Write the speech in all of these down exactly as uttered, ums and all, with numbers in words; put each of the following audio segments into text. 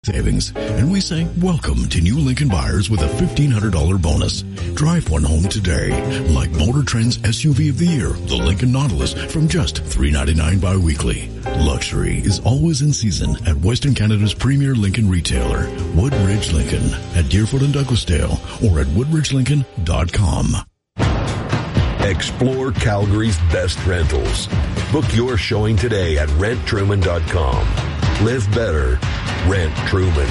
savings, and we say welcome to new Lincoln buyers with a fifteen hundred dollars bonus. Drive one home today, like Motor Trend's S U V of the year, the Lincoln Nautilus, from just three ninety-nine bi-weekly. Luxury is always in season at Western Canada's premier Lincoln retailer, Woodridge Lincoln, at Deerfoot and Douglasdale, or at woodridge lincoln dot com. Explore Calgary's best rentals. Book your showing today at rent truman dot com. Live better. Rent Truman.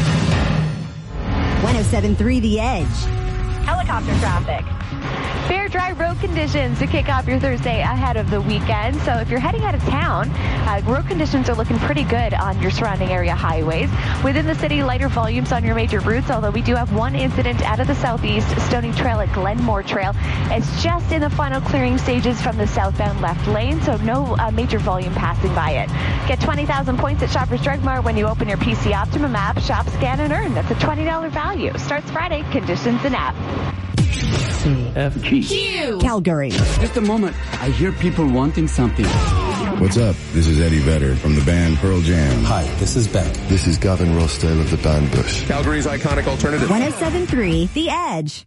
one oh seven point three The Edge. Helicopter traffic. Fair dry road conditions to kick off your Thursday ahead of the weekend. So if you're heading out of town, uh, road conditions are looking pretty good on your surrounding area highways. Within the city, lighter volumes on your major routes, although we do have one incident out of the southeast, Stony Trail at Glenmore Trail. It's just in the final clearing stages from the southbound left lane, so no uh, major volume passing by it. Get twenty thousand points at Shoppers Drug Mart when you open your P C Optimum app. Shop, scan, and earn. That's a twenty dollars value. Starts Friday. Conditions and app. C F G Q Calgary. Just a moment. I hear people wanting something. What's up? This is Eddie Vedder from the band Pearl Jam. Hi, this is Beck. This is Gavin Rossdale of the band Bush. Calgary's iconic alternative. one oh seven point three The Edge.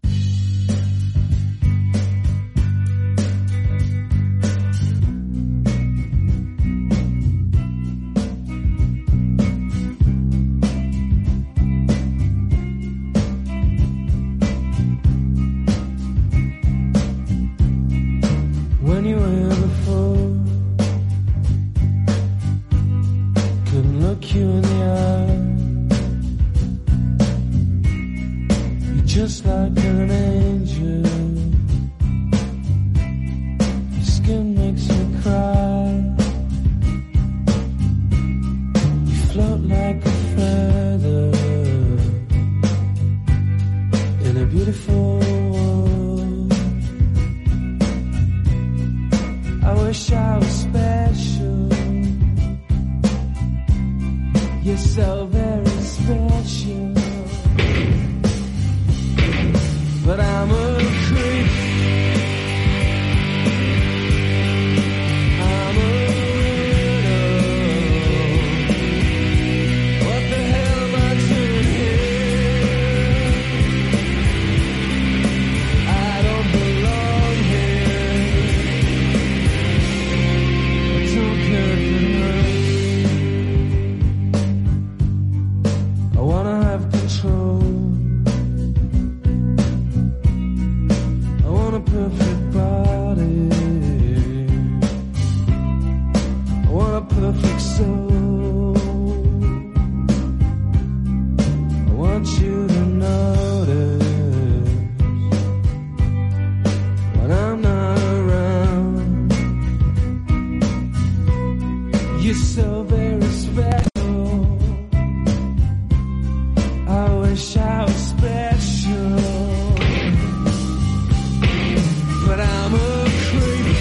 When you were here before, couldn't look you in the eye. You're just like an angel. Your skin makes me cry. You float like a feather in a beautiful world. I wish I was special. You're so very special. But I'm a creep. I'm a widow. What the hell am I doing here? I don't belong here. I don't care if it hurts. I wanna have control. I want a perfect body. I want a perfect soul. I want you to notice when I'm not around. You're so very special. I wish I was special. But I'm a creep.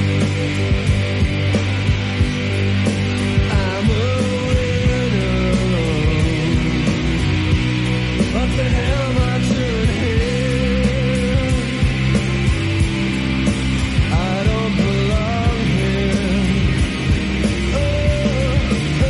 I'm a widow. What the hell am I doing here? I don't belong here. Oh, oh.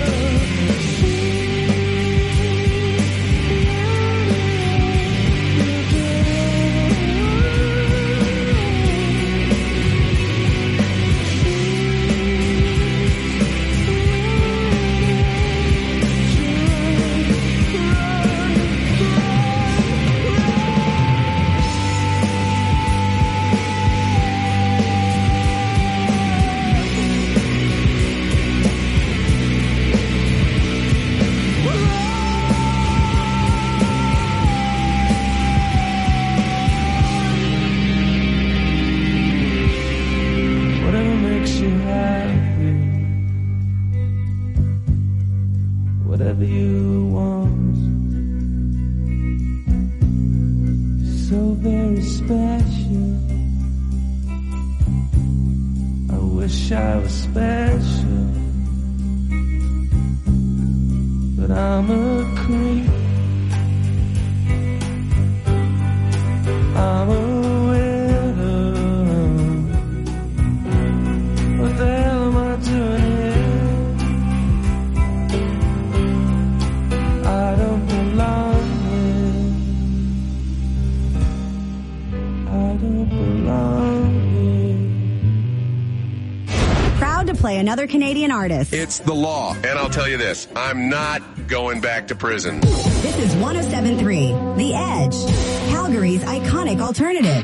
Whatever makes you happy, whatever you want, so very special. I wish I was special, but I'm a creep. I'm a what the hell am I doing here? another Canadian artist. It's the law. And I'll tell you this, I'm not going back to prison. This is one oh seven point three, The Edge, Calgary's iconic alternative.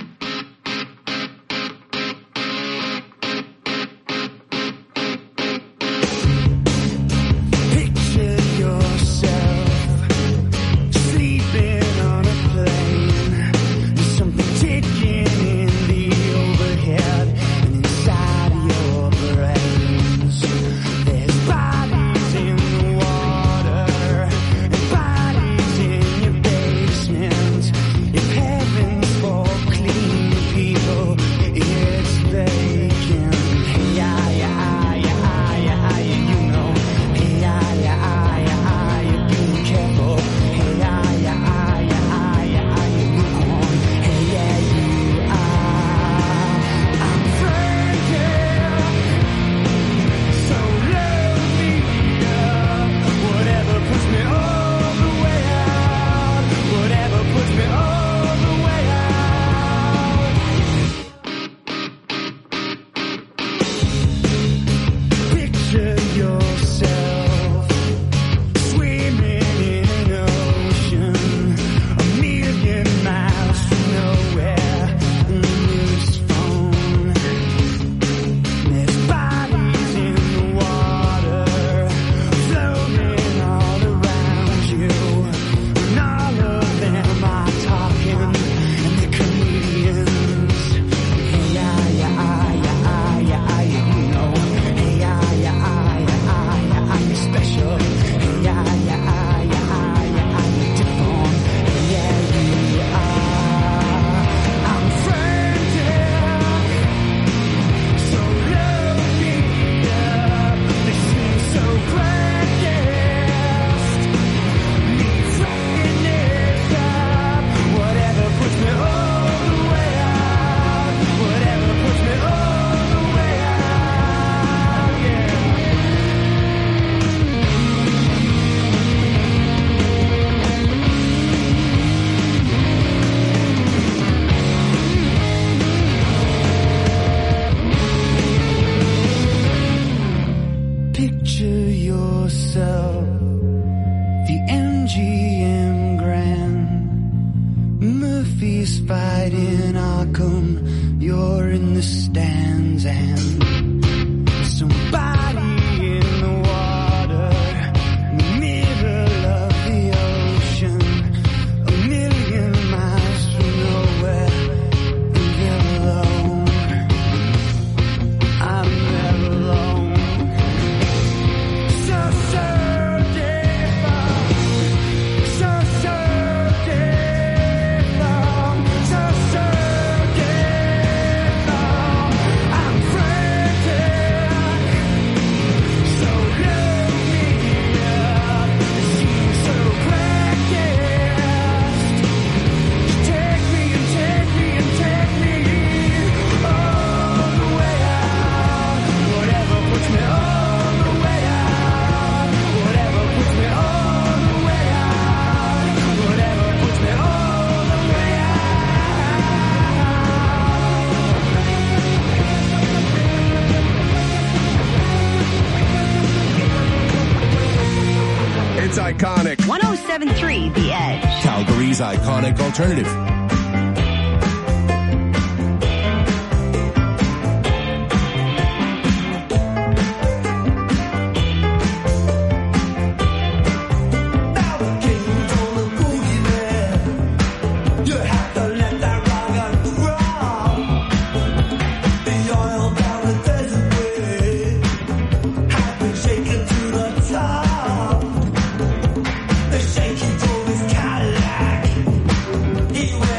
Iconic. one oh seven point three, The Edge. Calgary's iconic alternative. He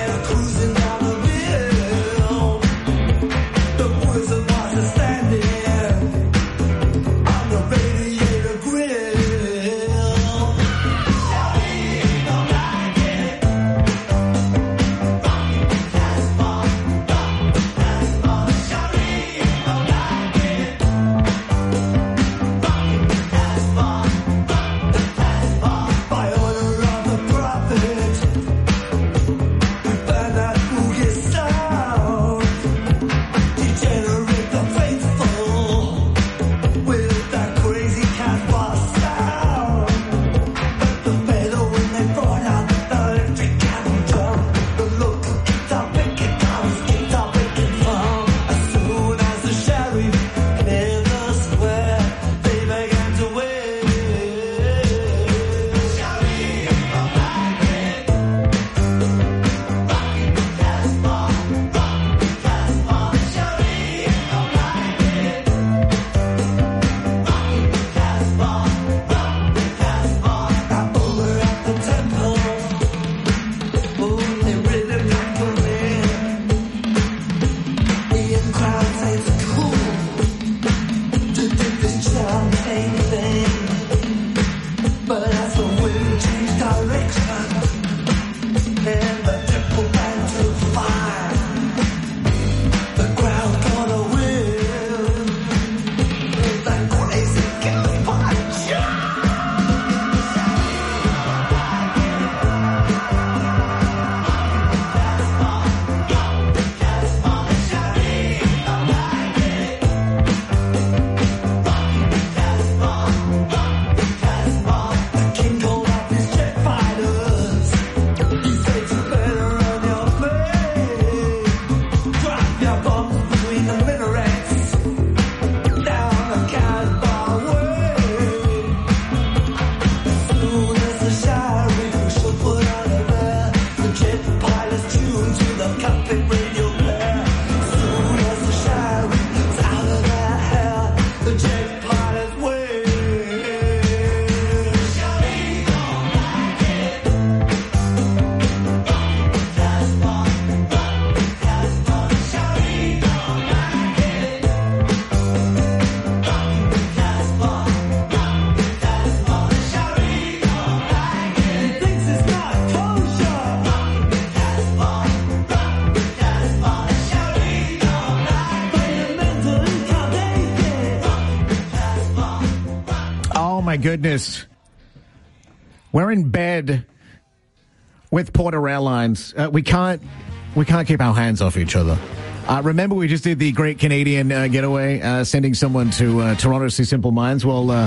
goodness. We're in bed with Porter Airlines. Uh, we can't we can't keep our hands off each other. Uh, remember we just did the Great Canadian uh, Getaway, uh, sending someone to uh, Toronto to see Simple Minds? Well, uh,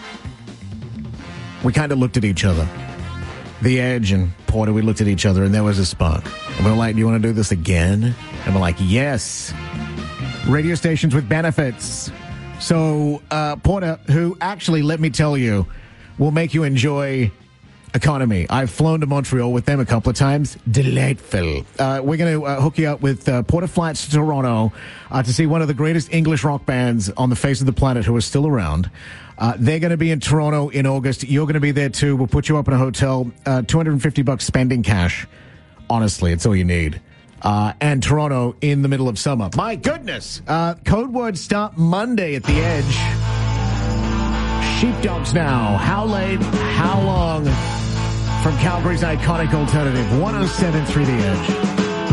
we kind of looked at each other. The Edge and Porter, we looked at each other, and there was a spark. And we were like, do you want to do this again? And we're like, yes. Radio stations with benefits. So, uh, Porter, who actually, let me tell you, will make you enjoy economy. I've flown to Montreal with them a couple of times. Delightful. Uh, we're going to uh, hook you up with uh, Porter Flights to Toronto uh, to see one of the greatest English rock bands on the face of the planet who are still around. Uh, they're going to be in Toronto in August. You're going to be there too. We'll put you up in a hotel. Uh, two hundred fifty bucks spending cash. Honestly, it's all you need. Uh, and Toronto in the middle of summer. My goodness. Uh, code words start Monday at the Edge. Sheepdogs now. How late? How long? From Calgary's iconic alternative. one oh seven point three The Edge.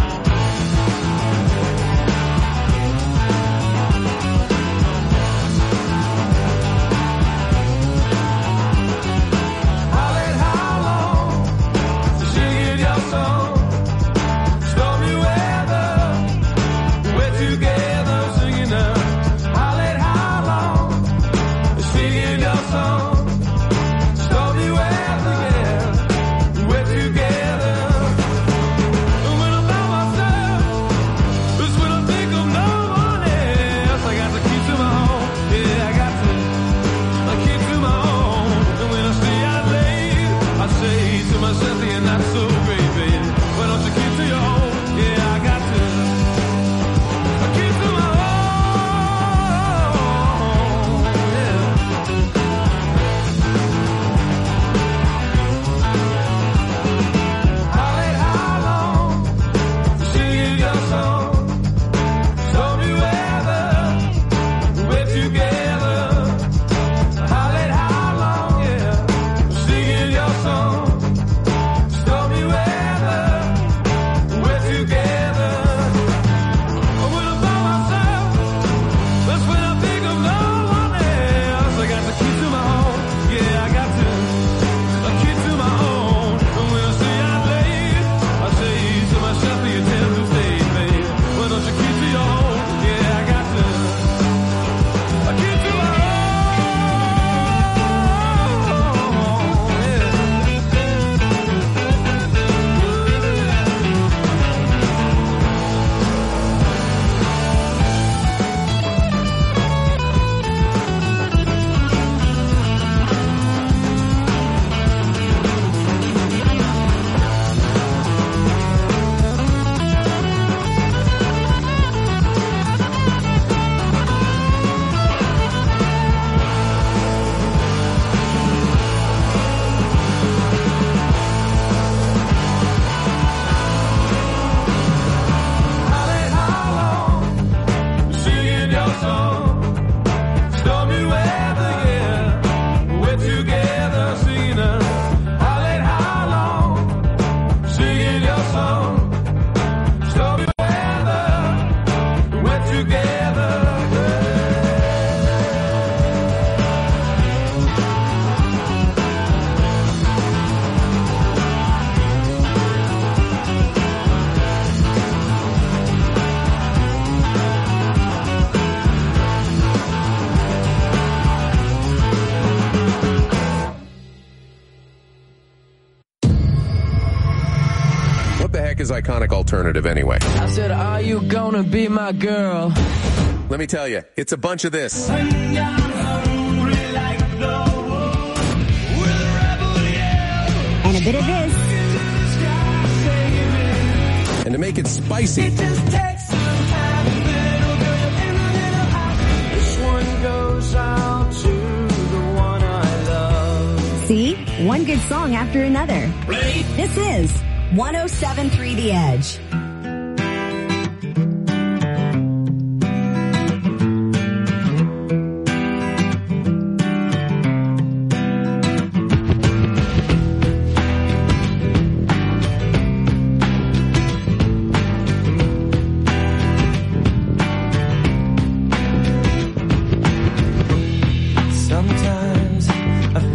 Is iconic alternative anyway. I said, are you gonna be my girl? Let me tell you, it's a bunch of this. And a bit of this. And to make it spicy, it just takes some time. This one goes out to the one I love. See? One good song after another. Ready? This is one oh seven point three The Edge. Sometimes I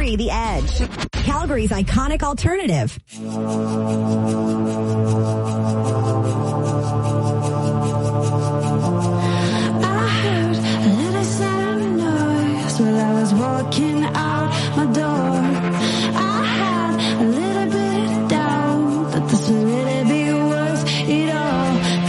three The Edge, Calgary's iconic alternative. I heard a little sound noise while I was walking out my door. I had a little bit of doubt that this would really be worth it all.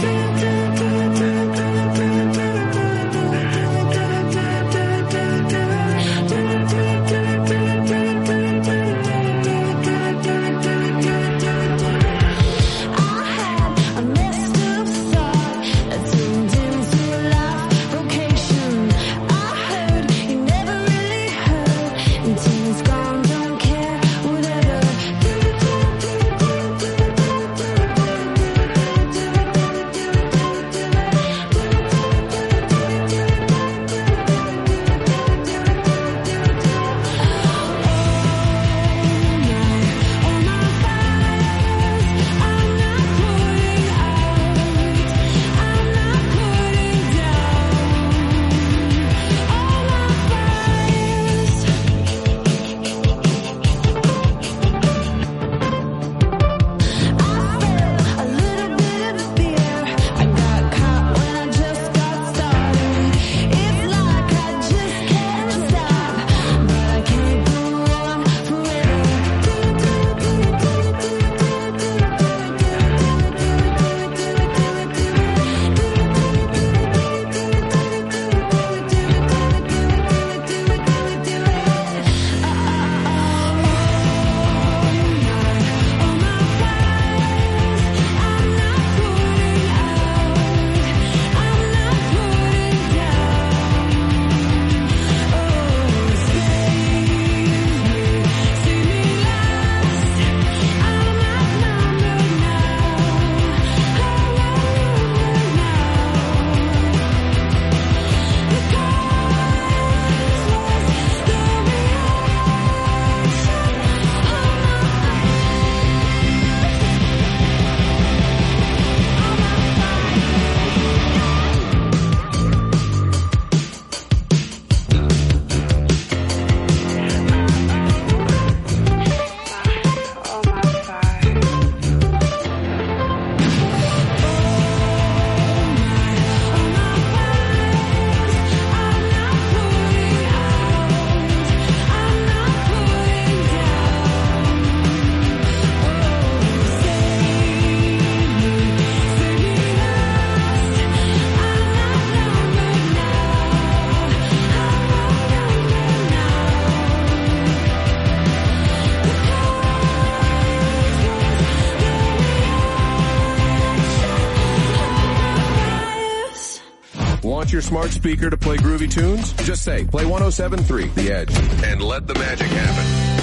Want your smart speaker to play groovy tunes? Just say, play one oh seven point three The Edge. And let the magic happen.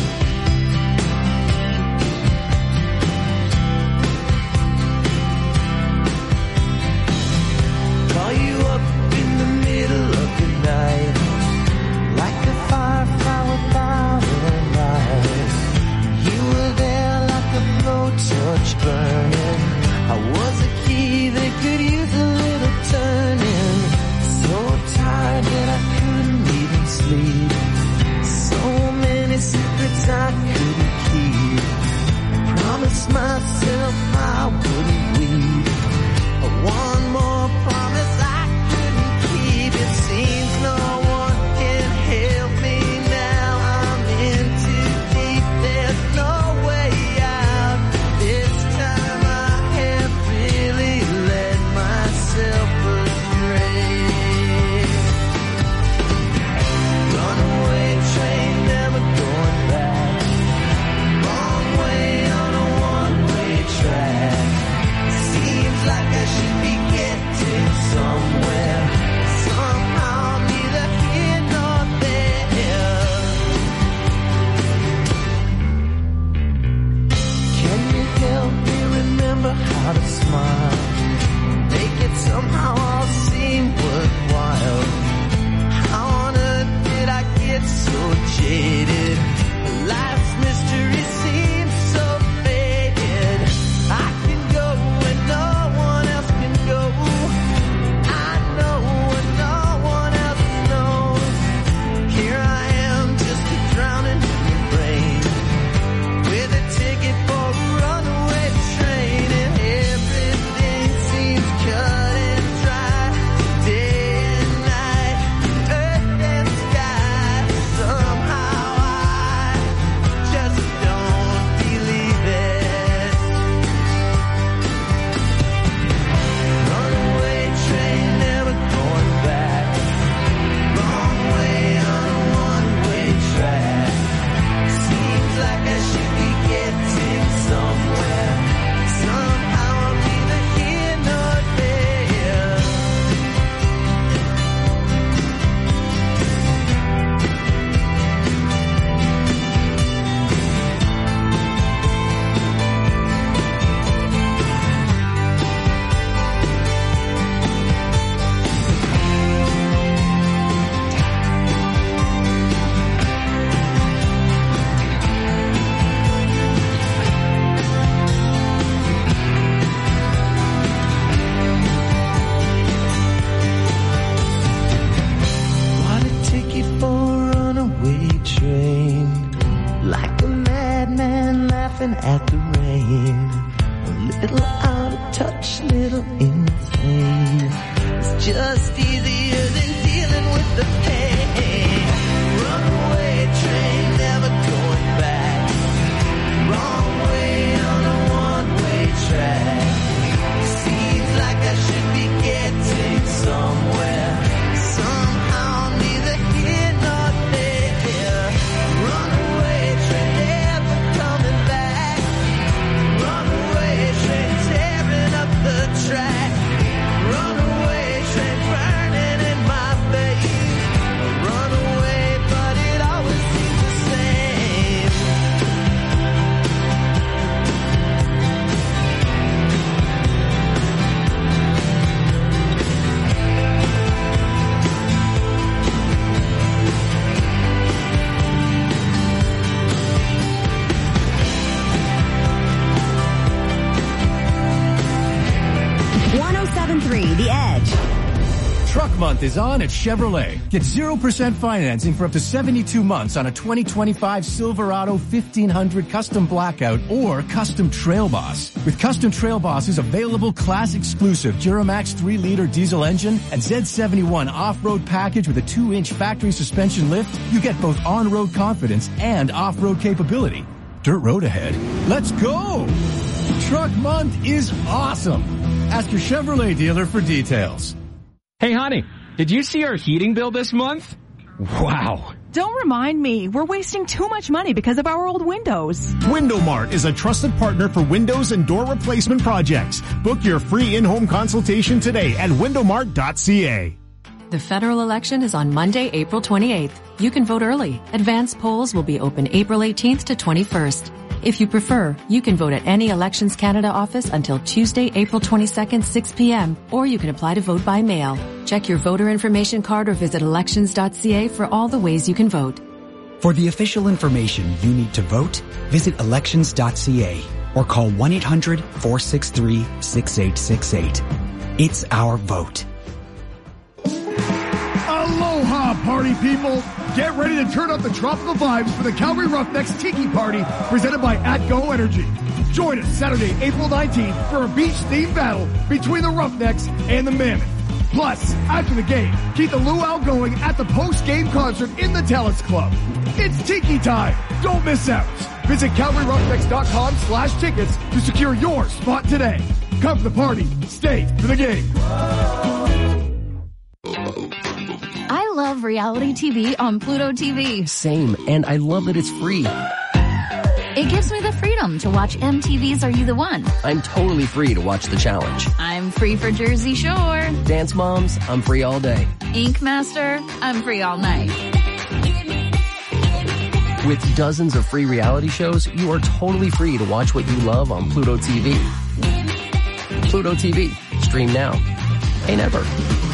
Call you up in the middle of the night, like a firefly without a light. You were there like a blowtorch burning. I was a key that could use a little turning. So tired that I couldn't even sleep. So many secrets I couldn't keep. I promised myself I wouldn't weep. One more promise I couldn't keep. It seems no one can help me now. I'm in too deep. There's no way out. This time I have really let myself astray. Runaway train, never going back. Wrong way on a one-way track. little out of touch, little insane. It's just easier than dealing with the pain. Runaway train, never going back. Wrong way on a one-way track. Seems like I should be getting somewhere. Somehow neither here nor there. Runaway train, never coming back. Runaway train, tearing up the track. Runaway train, burning in my face. Runaway, but it always seems the same. one oh seven point three The Edge. Truck month is on at Chevrolet. Get zero percent financing for up to seventy-two months on a twenty twenty-five Silverado fifteen hundred Custom Blackout or Custom Trail Boss. With Custom Trail Boss's available class-exclusive Duramax three liter diesel engine and Z seventy-one off-road package with a two inch factory suspension lift, you get both on-road confidence and off-road capability. Dirt road ahead. Let's go! Truck month is awesome. Ask your Chevrolet dealer for details. Hey, honey, did you see our heating bill this month? Wow. Don't remind me. We're wasting too much money because of our old windows. Window Mart is a trusted partner for windows and door replacement projects. Book your free in-home consultation today at window mart dot c a. The federal election is on Monday, April twenty-eighth. You can vote early. Advanced polls will be open April eighteenth to twenty-first. If you prefer, you can vote at any Elections Canada office until Tuesday, April twenty-second, six p.m., or you can apply to vote by mail. Check your voter information card or visit elections dot c a for all the ways you can vote. For the official information you need to vote, visit elections dot c a or call one eight hundred, four six three, six eight six eight. It's our vote. Aloha, party people! Get ready to turn up the tropical vibes for the Calgary Roughnecks Tiki Party presented by AtGo Energy. Join us Saturday, April nineteenth for a beach-themed battle between the Roughnecks and the Mammoth. Plus, after the game, keep the luau going at the post-game concert in the Telus Club. It's Tiki time! Don't miss out! Visit calgary roughnecks dot com slash tickets to secure your spot today. Come for the party, stay for the game. I love reality T V on Pluto T V. Same, and I love that it's free. It gives me the freedom to watch M T V's Are You the One? I'm totally free to watch The Challenge. I'm free for Jersey Shore. Dance Moms, I'm free all day. Ink Master, I'm free all night. With dozens of free reality shows, you are totally free to watch what you love on Pluto T V. Pluto T V. Stream now. Pay never.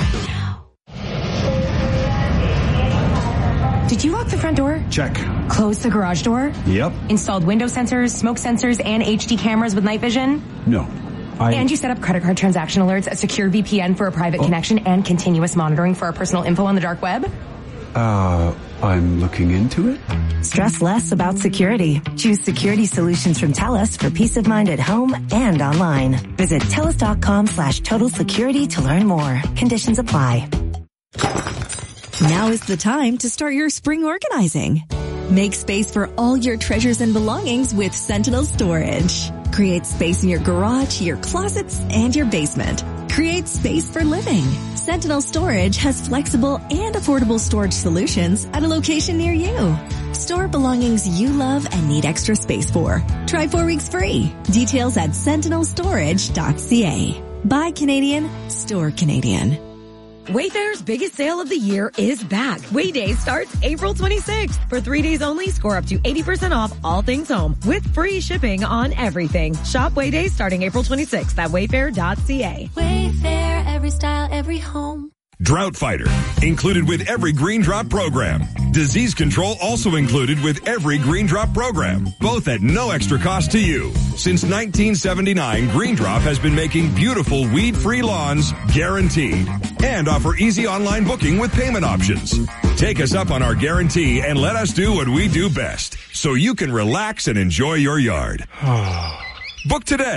Did you lock the front door? Check. Close the garage door? Yep. Installed window sensors, smoke sensors, and H D cameras with night vision? No. I... And you set up credit card transaction alerts, a secure V P N for a private oh. connection, and continuous monitoring for our personal info on the dark web? Uh, I'm looking into it. Stress less about security. Choose security solutions from TELUS for peace of mind at home and online. Visit telus dot com slash total security to learn more. Conditions apply. Now is the time to start your spring organizing. Make space for all your treasures and belongings with Sentinel Storage. Create space in your garage, your closets, and your basement. Create space for living. Sentinel Storage has flexible and affordable storage solutions at a location near you. Store belongings you love and need extra space for. Try four weeks free. Details at sentinel storage dot c a. Buy Canadian, store Canadian. Wayfair's biggest sale of the year is back. Wayday starts April twenty-sixth. For three days only, score up to eighty percent off all things home with free shipping on everything. Shop Wayday starting April twenty-sixth at wayfair dot c a. Wayfair, every style, every home. Drought Fighter, included with every Green Drop program. Disease control also included with every Green Drop program, both at no extra cost to you. Since nineteen seventy-nine, Green Drop has been making beautiful weed-free lawns guaranteed and offer easy online booking with payment options. Take us up on our guarantee and let us do what we do best so you can relax and enjoy your yard. Book today.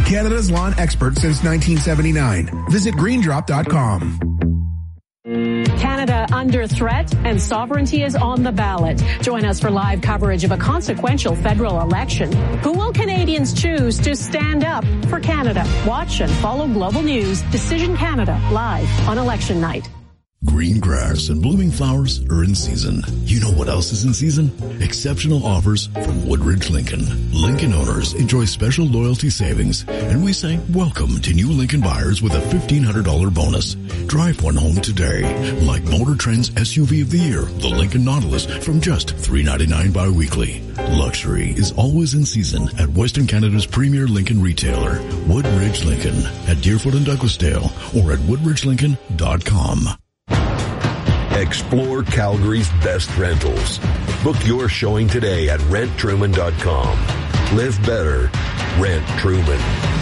Canada's lawn expert since nineteen seventy-nine. Visit green drop dot com. Canada under threat and sovereignty is on the ballot. Join us for live coverage of a consequential federal election. Who will Canadians choose to stand up for Canada? Watch and follow Global News Decision Canada live on election night. Green grass and blooming flowers are in season. You know what else is in season? Exceptional offers from Woodridge Lincoln. Lincoln owners enjoy special loyalty savings, and we say welcome to new Lincoln buyers with a fifteen hundred dollars bonus. Drive one home today, like Motor Trend's S U V of the year, the Lincoln Nautilus, from just three ninety-nine bi-weekly. Luxury is always in season at Western Canada's premier Lincoln retailer, Woodridge Lincoln, at Deerfoot and Douglasdale, or at woodridge lincoln dot com. Explore Calgary's best rentals. Book your showing today at rent truman dot com. Live better. Rent Truman.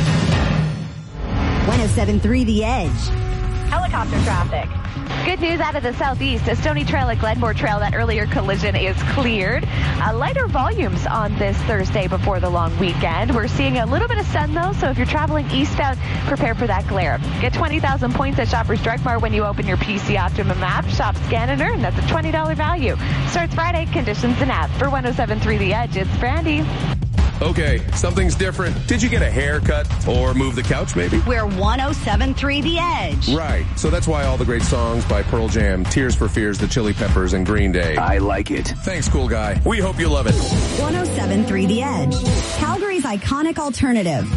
one oh seven point three The Edge. Helicopter traffic. Good news out of the southeast. A Stony Trail at Glenmore Trail, that earlier collision is cleared. Uh, lighter volumes on this Thursday before the long weekend. We're seeing a little bit of sun, though, so if you're traveling eastbound, prepare for that glare. Get twenty thousand points at Shoppers Drug Mart when you open your P C Optimum app. Shop, scan, and earn. That's a twenty dollars value. Starts Friday. Conditions and app. For one oh seven point three The Edge, it's Brandy. Okay, something's different. Did you get a haircut or move the couch, maybe? We're one oh seven point three The Edge. Right. So that's why all the great songs by Pearl Jam, Tears for Fears, The Chili Peppers, and Green Day. I like it. Thanks, cool guy. We hope you love it. one oh seven point three The Edge. Calgary's iconic alternative.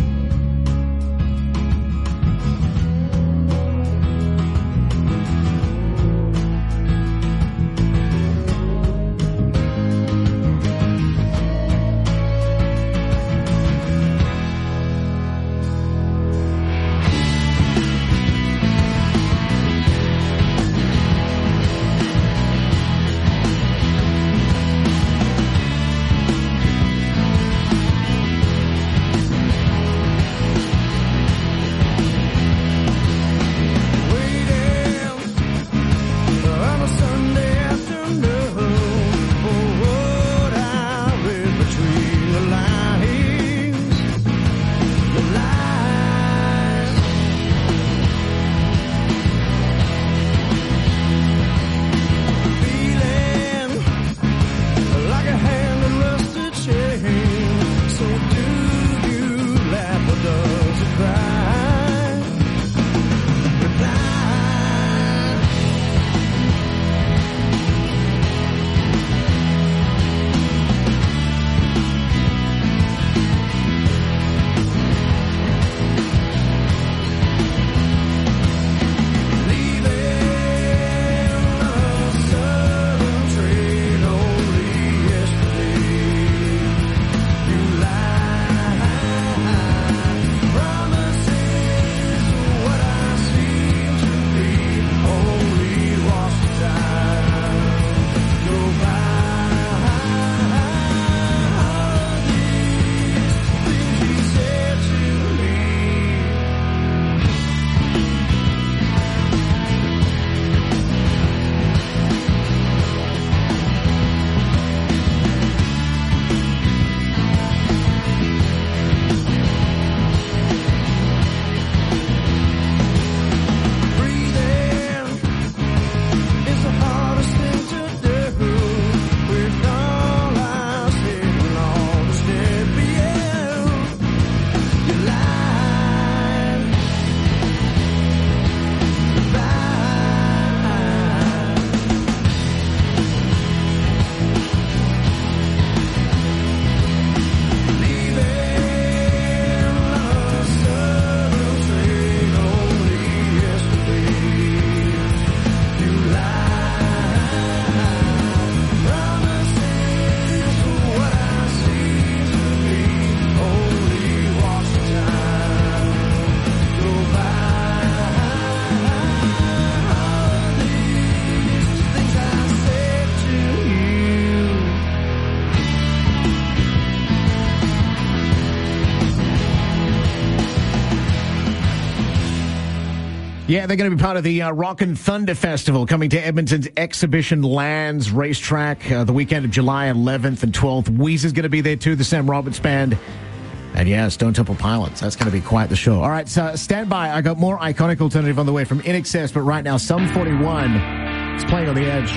Yeah, they're going to be part of the uh, Rockin' Thunder Festival coming to Edmonton's Exhibition Lands Racetrack uh, the weekend of July eleventh and twelfth. Weezer's going to be there too, the Sam Roberts Band. And yeah, Stone Temple Pilots. That's going to be quite the show. All right, so stand by. I got more iconic alternative on the way from I N X S, but right now, Sum forty-one is playing on the Edge.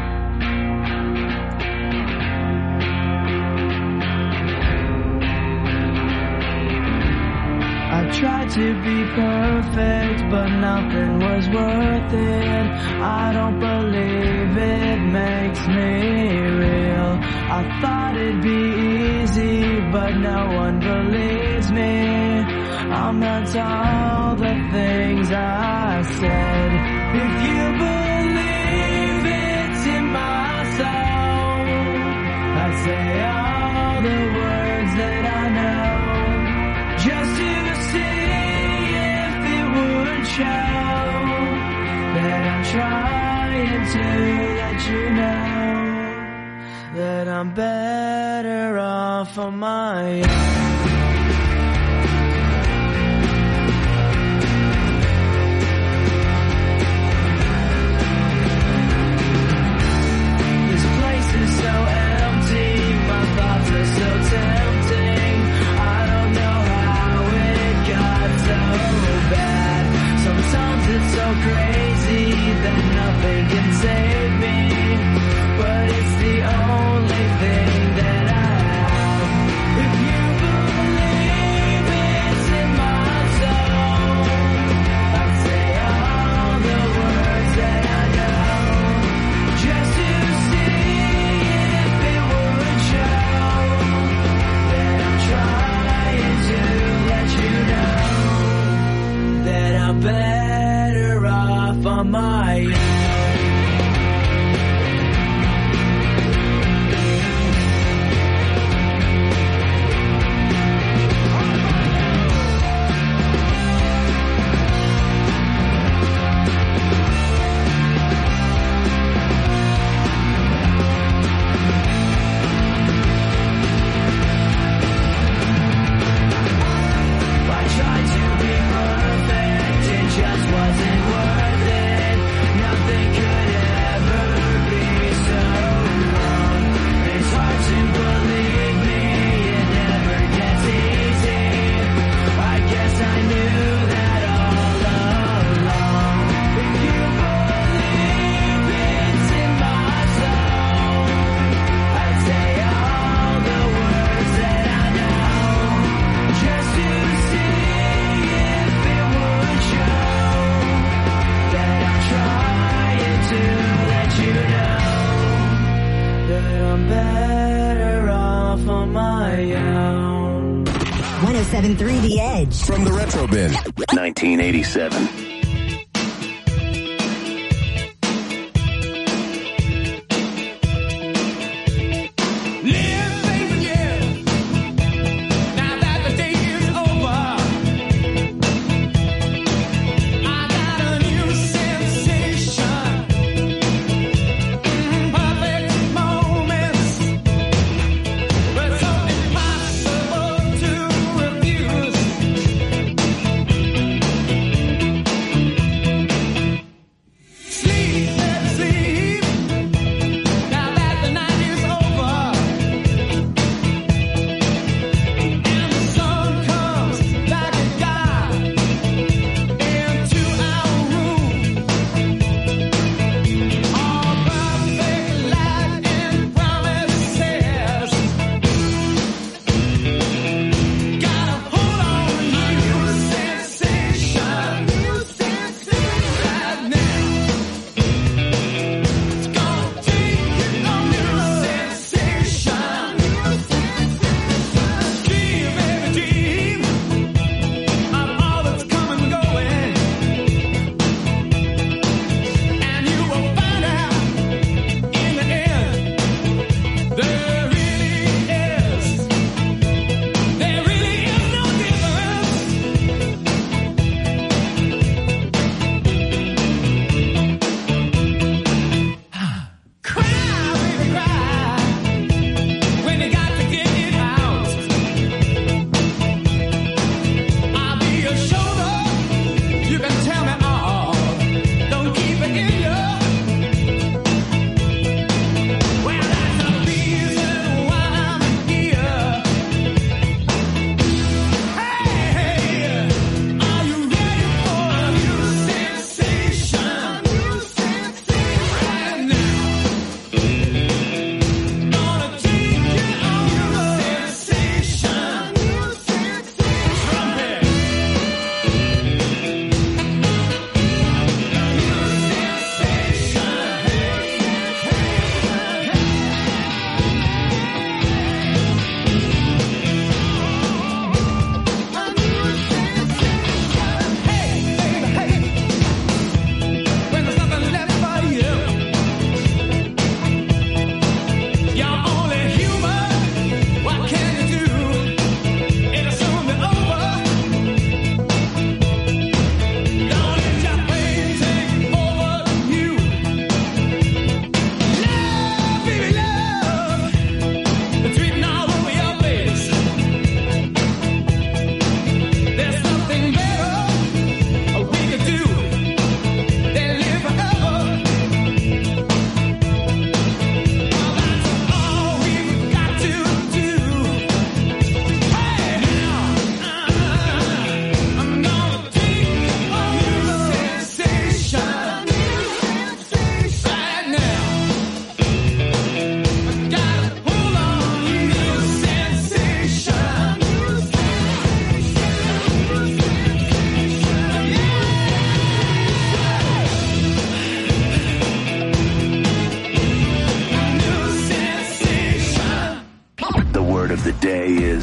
I tried to be perfect, but nothing was worth it. I don't believe it makes me real. I thought it'd be easy, but no one believes me. I'm not all the things I said. If you believe it's in my soul, I'd say all the words that I know, just to see if it would show that I'm trying to let you know that I'm better off on my own. This place is so empty, my thoughts are so tempting. I don't know how it got so bad. Sometimes it's so crazy that nothing can save me, but it's the only thing that I have. If you believe it's in my soul, I'd say all the words that I know, just to see if it would show that I'm trying to let you know that I'm better off on my own. I tried to be perfect, it just wasn't worth it. Nothing could ever be so wrong. It's hard to believe me, it never gets easy. I guess I knew that all along. If you believe it's in my soul, I'd say all the words that I know, just to see if it would show that I'm trying to let you know that I'm better off on my own. one oh seven point three The Edge. From the Retro Bin. nineteen eighty-seven. Impossible to refuse.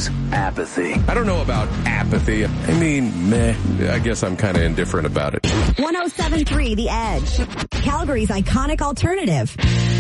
is apathy. I don't know about apathy. I mean, meh. I guess I'm kind of indifferent about it. one oh seven point three The Edge. Calgary's iconic alternative.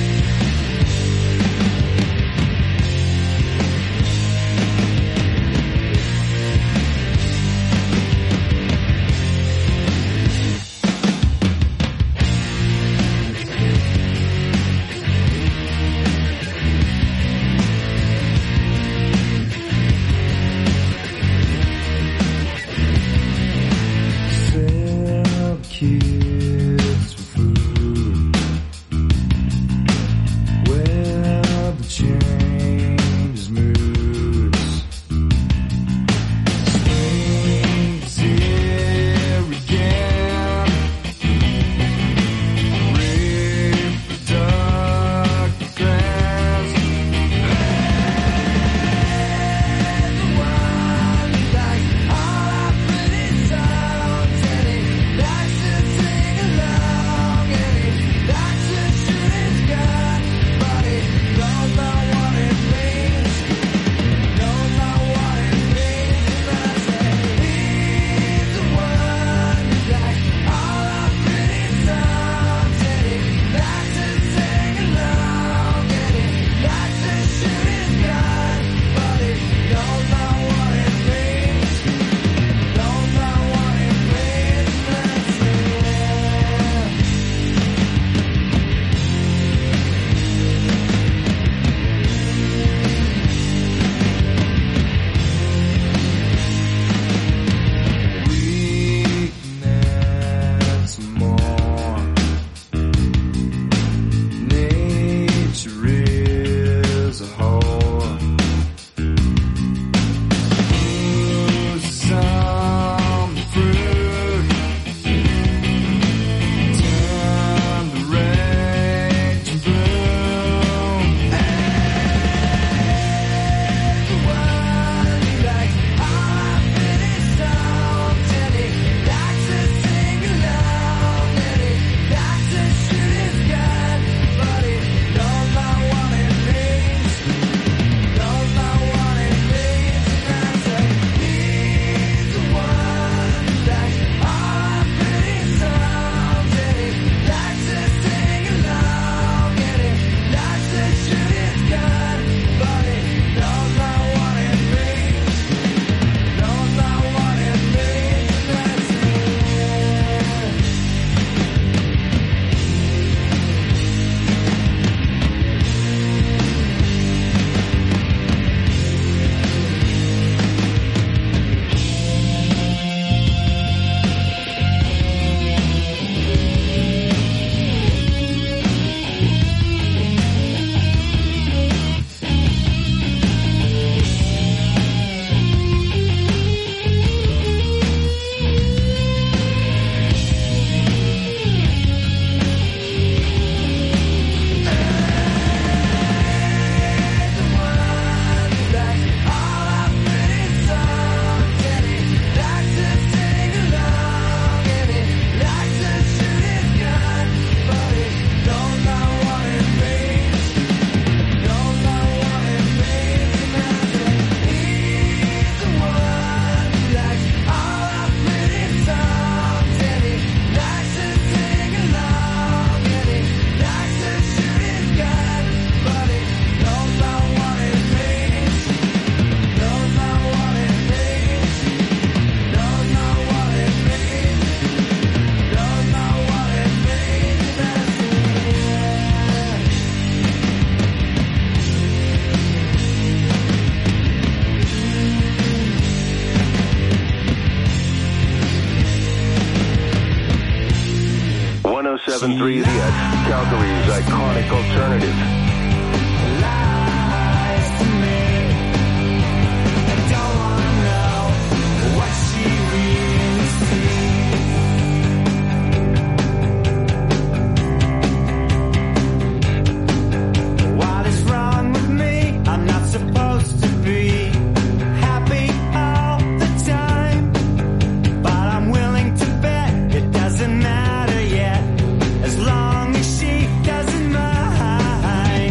Kids for food. Where the change moods. Spring's here again. Reproductive grass. And the one like all our pretty songs and it likes to sing along and he likes to shoot his gun, but he don't know what it means. Don't know what it means. But I say he's the one who likes all our pretty songs and he likes to sing along and he likes to shoot his gun, but he don't know what it means. Don't know what it means. But I say weakness more. Nature is a whore. Lose some fruit. Turn the rage and bloom. The one who likes all our pretty songs and he likes to sing along and he likes to shoot his gun, but he don't know what it means. Don't know what it means. And I say he's the one who likes all our pretty songs and he likes to sing along and he likes to shoot his gun, but he don't know what it means. Don't know what it means. And I say one oh seven point three The Edge, Calgary's iconic alternative. What is wrong with me? I'm not supposed to be happy all the time, but I'm willing to bet it doesn't matter yet, as long as she doesn't mind.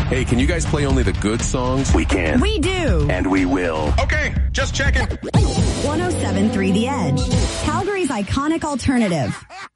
Hey, can you guys play only the good songs? We can. We do. And we will. Okay, just checking. one oh seven point three The Edge. Calgary's iconic alternative.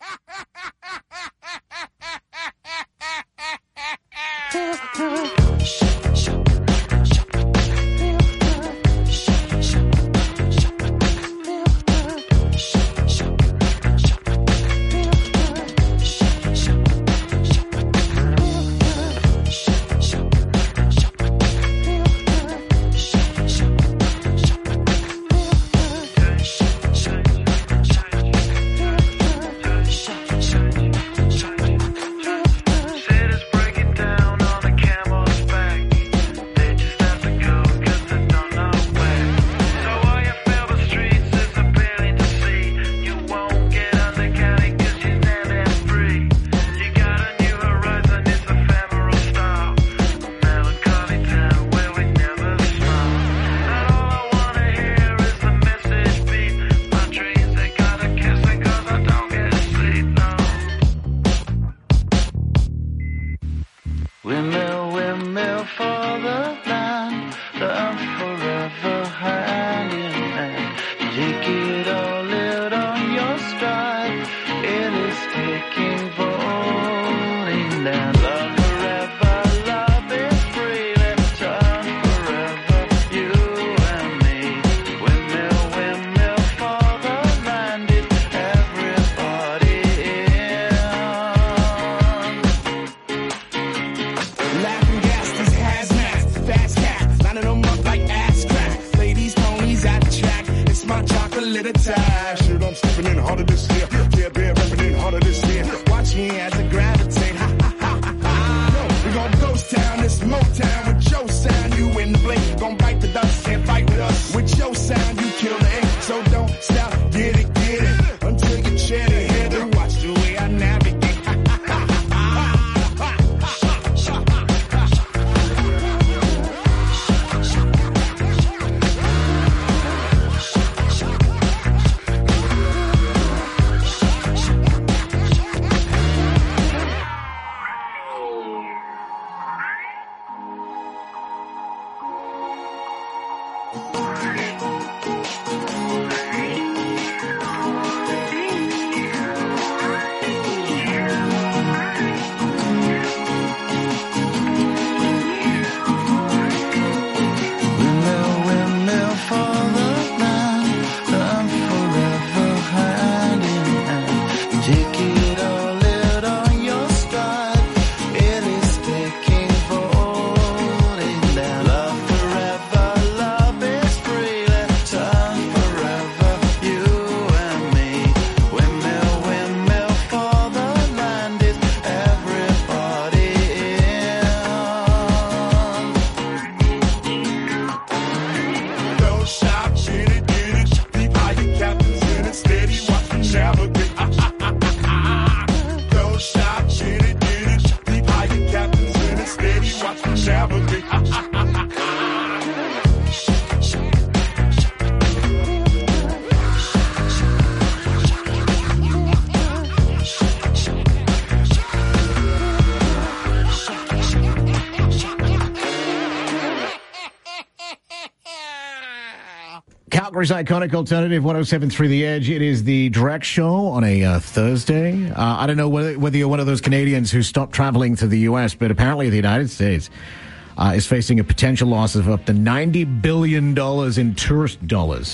Windmill, windmill for the land, I'm forever hand in hand. Take it all out on your stride, it is taking falling down. Love forever, love is free, let's turn forever, you and me. Windmill, windmill for the land, it's everybody in. Laughing gas, these hazmats, fast cats, lining them up like ass crack. Ladies, ponies at the track, it's my chocolate attack. Shit, I'm stepping in harder this year. Yeah, bear repping in harder this year. Watch me as I gravitate. Ha ha ha ha ha. Yo, we gon' ghost town, this Motown with your sound. You in the blink, gon' bite the dust, can't fight with us. With your sound, you kill the ink. So don't stop, get it, get it, until you chair the head and watch the way I navigate. Windmill, windmill for the land, I'm forever hand in hand. Take it all out on your stride, it is taking falling down. Love forever, love is free, let's turn forever, you and me. Windmill, windmill for the land, is everybody in. Don't stop, get it, get it. Deep high, your captain's in it, steady, watch me navigate. Ah, ah, ah, ah, ah. Don't stop, get it, get it. Deep high, your captain's in it, steady, watch me navigate. Ah, ah, ah, ah, ah. Calgary's iconic alternative, one oh seven point three The Edge. It is the direct show on a uh, Thursday. Uh, I don't know whether, whether you're one of those Canadians who stopped traveling to the U S, but apparently the United States uh, is facing a potential loss of up to ninety billion dollars in tourist dollars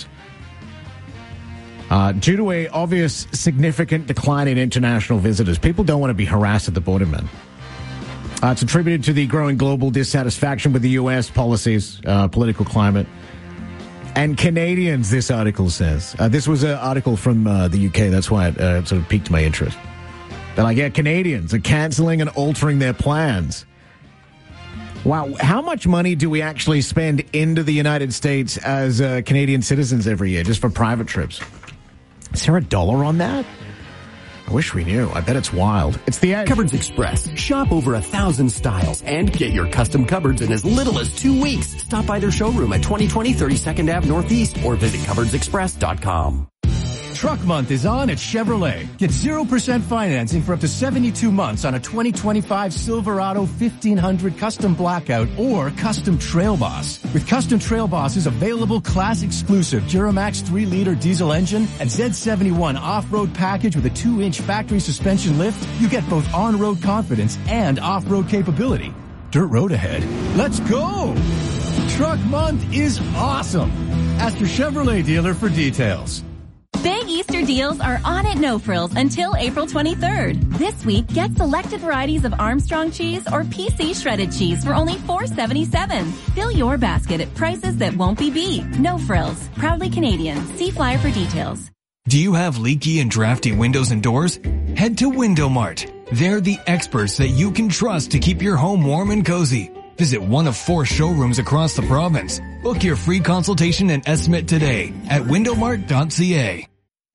uh, due to a obvious significant decline in international visitors. People don't want to be harassed at the border, man. Uh, it's attributed to the growing global dissatisfaction with the U S policies, uh, political climate, and Canadians, this article says. Uh, this was an article from uh, the U K. That's why it uh, sort of piqued my interest. They're like, yeah, Canadians are canceling and altering their plans. Wow, how much money do we actually spend into the United States as uh, Canadian citizens every year, just for private trips? Is there a dollar on that? I wish we knew. I bet it's wild. It's the Edge. Cupboards Express. Shop over a thousand styles and get your custom cupboards in as little as two weeks. Stop by their showroom at twenty twenty thirty-second Avenue Northeast or visit cupboards express dot com. Truck Month is on at Chevrolet. Get zero percent financing for up to seventy-two months on a twenty twenty-five Silverado fifteen hundred Custom Blackout or Custom Trail Boss. With Custom Trail Boss's available class-exclusive Duramax three liter diesel engine and Z seventy-one off-road package with a two inch factory suspension lift, you get both on-road confidence and off-road capability. Dirt road ahead. Let's go! Truck Month is awesome. Ask your Chevrolet dealer for details. Big Easter deals are on at No Frills until April twenty-third. This week, get selected varieties of Armstrong cheese or P C shredded cheese for only four dollars and seventy-seven cents. Fill your basket at prices that won't be beat. No Frills. Proudly Canadian. See flyer for details. Do you have leaky and drafty windows and doors? Head to Window Mart. They're the experts that you can trust to keep your home warm and cozy. Visit one of four showrooms across the province. Book your free consultation and estimate today at window mart dot c a.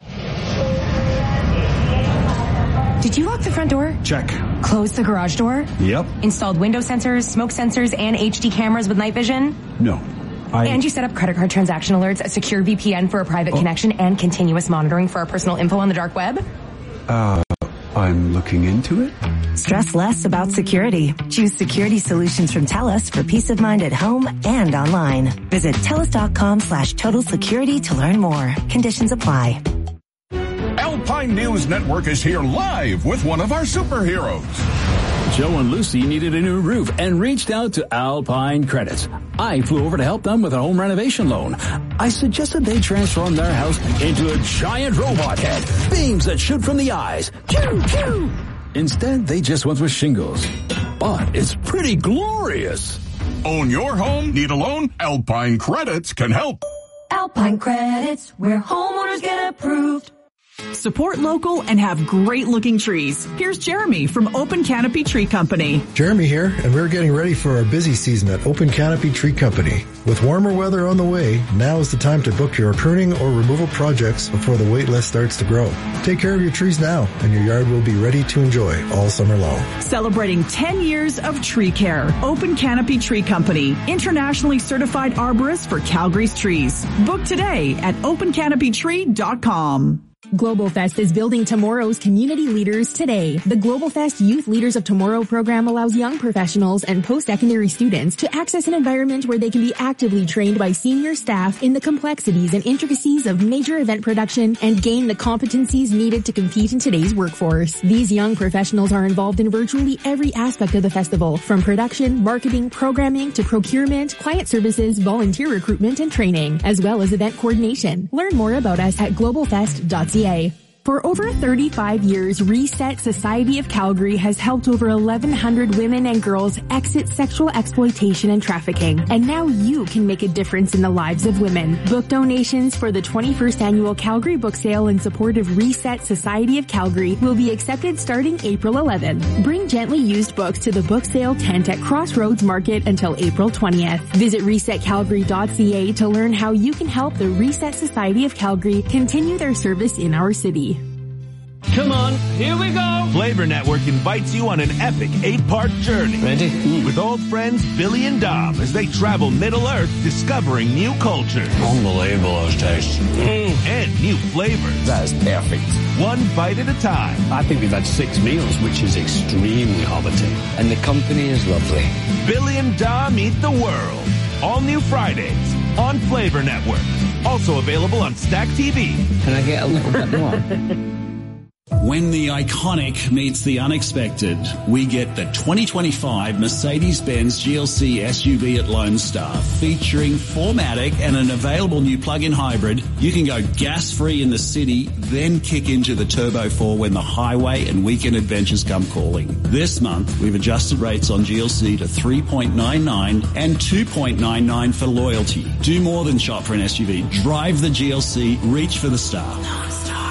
Did you lock the front door? Check. Close the garage door? Yep. Installed window sensors, smoke sensors, and H D cameras with night vision? No. I... And you set up credit card transaction alerts, a secure V P N for a private oh. connection, and continuous monitoring for our personal info on the dark web? Uh, I'm looking into it. Stress less about security. Choose security solutions from TELUS for peace of mind at home and online. Visit TELUS.com slash total security to learn more. Conditions apply. Alpine News Network is here live with one of our superheroes. Joe and Lucy needed a new roof and reached out to Alpine Credits. I flew over to help them with a home renovation loan. I suggested they transform their house into a giant robot head, beams that shoot from the eyes. Pew, pew. Instead, they just went with shingles. But it's pretty glorious. Own your home? Need a loan? Alpine Credits can help. Alpine Credits, where homeowners get approved. Support local and have great-looking trees. Here's Jeremy from Open Canopy Tree Company. Jeremy here, and we're getting ready for our busy season at Open Canopy Tree Company. With warmer weather on the way, now is the time to book your pruning or removal projects before the wait list starts to grow. Take care of your trees now, and your yard will be ready to enjoy all summer long. Celebrating ten years of tree care. Open Canopy Tree Company, internationally certified arborist for Calgary's trees. Book today at open canopy tree dot com. Global Fest is building tomorrow's community leaders today. The Global Fest Youth Leaders of Tomorrow program allows young professionals and post-secondary students to access an environment where they can be actively trained by senior staff in the complexities and intricacies of major event production and gain the competencies needed to compete in today's workforce. These young professionals are involved in virtually every aspect of the festival, from production, marketing, programming, to procurement, client services, volunteer recruitment, and training, as well as event coordination. Learn more about us at global fest dot c a. For over thirty-five years, Reset Society of Calgary has helped over eleven hundred women and girls exit sexual exploitation and trafficking. And now you can make a difference in the lives of women. Book donations for the twenty-first annual Calgary Book Sale in support of Reset Society of Calgary will be accepted starting April eleventh. Bring gently used books to the book sale tent at Crossroads Market until April twentieth. Visit reset calgary dot c a to learn how you can help the Reset Society of Calgary continue their service in our city. Come on, here we go. Flavor Network invites you on an epic eight-part journey. Ready? Mm. With old friends Billy and Dom as they travel Middle-earth discovering new cultures. Unbelievable those tastes. Mm. And new flavors. That's perfect. One bite at a time. I think we've had six meals, which is extremely hobbity. And the company is lovely. Billy and Dom eat the world. All new Fridays on Flavor Network. Also available on Stack T V. Can I get a little bit more? When the iconic meets the unexpected, we get the twenty twenty-five Mercedes-Benz G L C S U V at Lone Star, featuring four matic and an available new plug-in hybrid. You can go gas-free in the city, then kick into the Turbo four when the highway and weekend adventures come calling. This month, we've adjusted rates on G L C to three point nine nine and two point nine nine for loyalty. Do more than shop for an S U V. Drive the G L C. Reach for the star. Lone Star.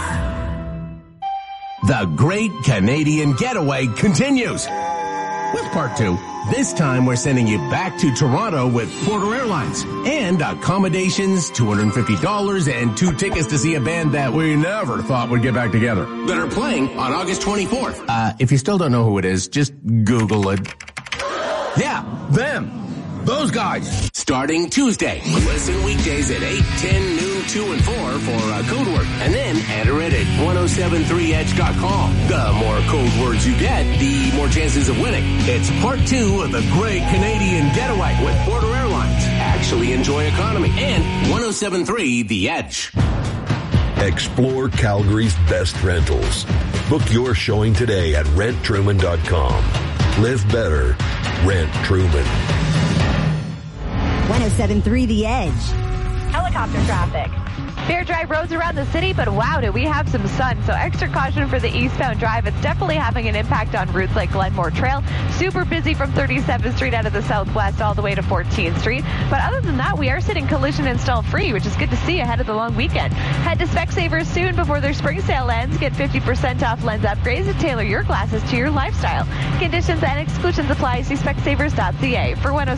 The Great Canadian Getaway continues with part two. This time we're sending you back to Toronto with Porter Airlines and accommodations, two hundred fifty dollars, and two tickets to see a band that we never thought would get back together. That are playing on August twenty-fourth. Uh, if you still don't know who it is, just Google it. Yeah, them. Those guys. starting Tuesday. Listen weekdays at eight, ten, noon, two, and four for uh, code word. And then enter it at ten seventy-three edge dot com. The more code words you get, the more chances of winning. It's part two of the Great Canadian Getaway with Porter Airlines. Actually enjoy economy. And ten seventy-three The Edge. Explore Calgary's best rentals. Book your showing today at rent truman dot com. Live better. Rent Truman. ten seventy-three The Edge. Helicopter traffic. Fair dry roads around the city, but wow, do we have some sun. So extra caution for the eastbound drive. It's definitely having an impact on routes like Glenmore Trail. Super busy from thirty-seventh Street out of the southwest all the way to fourteenth Street. But other than that, we are sitting collision install free, which is good to see ahead of the long weekend. Head to Specsavers soon before their spring sale ends. Get fifty percent off lens upgrades and tailor your glasses to your lifestyle. Conditions and exclusions apply. See Specsavers dot c a. For ten